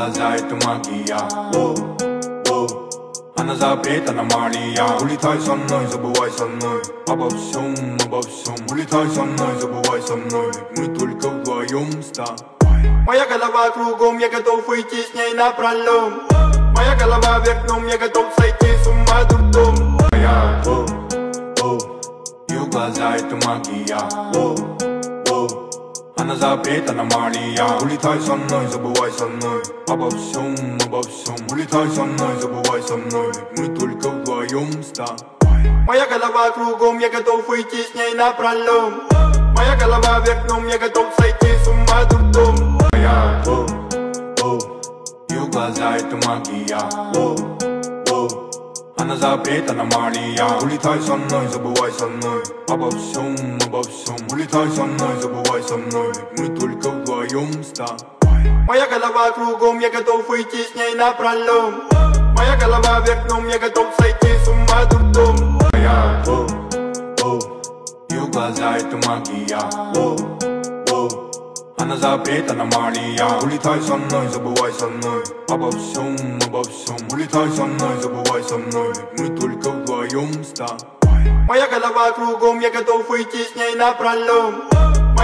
глаза, это магия. Она запрет, она мания. Улетай со мной, забывай со мной обо всем, обо всем. Улетай со мной, забывай со мной, ведь мы только вдвоем с тобой. Моя голова кругом, я готов выйти с ней напролом. Моя голова вверх дном, я готов сойти с ума дурдом. Моя, ее глаза, это магия. Она запрет, она мания. Улетай со мной, забывай со мной обо всем, обо всем. Улетай со мной, забывай со мной, ведь мы только вдвоем с тобой. Моя голова кругом, я готов выйти с ней напролом. Моя голова вверх дном, я готов сойти с ума дурдом. Моя, ее глаза, это магия. Она запрет, она мания. Улетай со мной, забывай со мной обо всем, обо всем. Улетай со мной, забывай со мной, ведь мы только вдвоем с тобой. Моя голова кругом, я готов выйти с ней напролом. Моя голова вверх дном, я готов сойти с ума дурдом. Моя, ее глаза, это магия. Она запрет, она мания. Улетай со мной, забывай со мной обо всем, обо всем. Улетай со мной, забывай со мной, ведь мы только вдвоем с тобой. Моя голова кругом, я готов выйти с ней напролом.